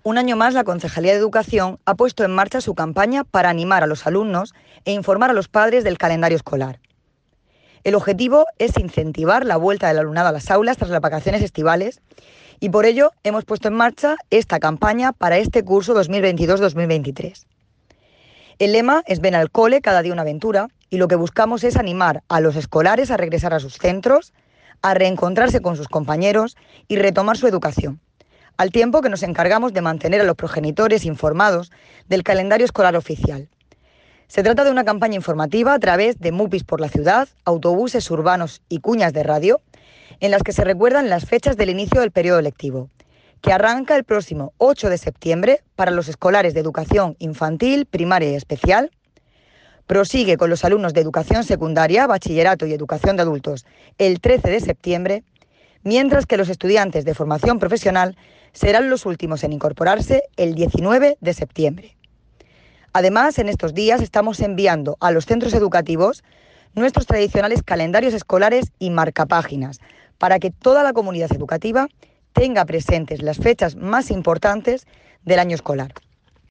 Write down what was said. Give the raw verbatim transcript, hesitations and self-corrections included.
Un año más, la Concejalía de Educación ha puesto en marcha su campaña para animar a los alumnos e informar a los padres del calendario escolar. El objetivo es incentivar la vuelta del alumnado a las aulas tras las vacaciones estivales y por ello hemos puesto en marcha esta campaña para este curso dos mil veintidós dos mil veintitrés. El lema es Ven al cole, cada día una aventura, y lo que buscamos es animar a los escolares a regresar a sus centros, a reencontrarse con sus compañeros y retomar su educación, al tiempo que nos encargamos de mantener a los progenitores informados del calendario escolar oficial. Se trata de una campaña informativa a través de MUPIs por la ciudad, autobuses urbanos y cuñas de radio, en las que se recuerdan las fechas del inicio del periodo lectivo, que arranca el próximo ocho de septiembre para los escolares de educación infantil, primaria y especial, prosigue con los alumnos de educación secundaria, bachillerato y educación de adultos el trece de septiembre, mientras que los estudiantes de formación profesional serán los últimos en incorporarse el diecinueve de septiembre. Además, en estos días estamos enviando a los centros educativos nuestros tradicionales calendarios escolares y marcapáginas para que toda la comunidad educativa tenga presentes las fechas más importantes del año escolar.